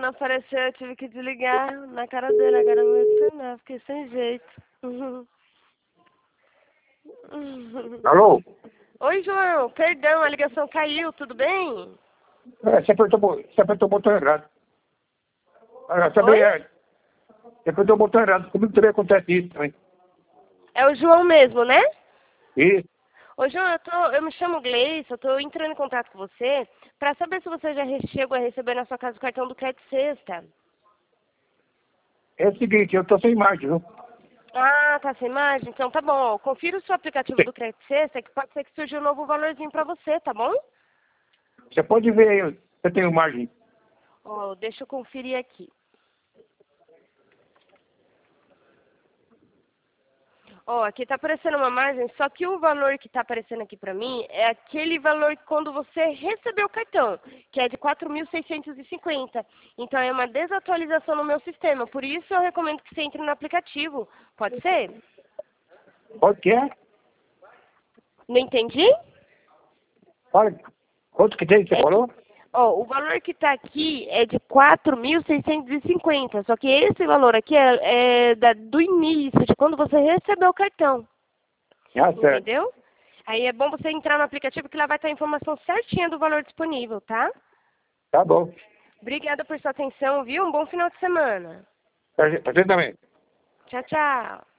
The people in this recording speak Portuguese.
não apareceu, eu tive que desligar na cara dele, agora não vai funcionar, fiquei sem jeito. Alô? Oi, João, perdão, a ligação caiu, tudo bem? Você apertou o botão errado. Também Oi? você apertou o botão errado. Comigo também acontece isso também. É o João mesmo, né? E Ô, João, eu me chamo Gleice, eu tô entrando em contato com você pra saber se você já chegou a receber na sua casa o cartão do Crédito Sexta. é o seguinte, eu tô sem imagem, viu? Ah, tá sem imagem? Então tá bom, ó, confira o seu aplicativo do Crédito Sexta, que pode ser que surja um novo valorzinho pra você, tá bom? Você pode ver aí, se eu tenho imagem. Ó, deixa eu conferir aqui. Ó, aqui tá aparecendo uma margem, só que o valor que tá aparecendo aqui pra mim é aquele valor quando você recebeu o cartão, que é de 4.650. Então é uma desatualização no meu sistema, por isso eu recomendo que você entre no aplicativo. Pode ser? Pode que é? Não entendi? Olha, quanto que tem que você É que, falou? ó, o valor que tá aqui é de 4.650, só que esse valor aqui é do início, de quando você recebeu o cartão. Ah, certo. Entendeu? Aí é bom você entrar no aplicativo que lá vai estar a informação certinha do valor disponível, tá? Tá bom. Obrigada por sua atenção, viu? Um bom final de semana. Pra você também. Tchau, tchau.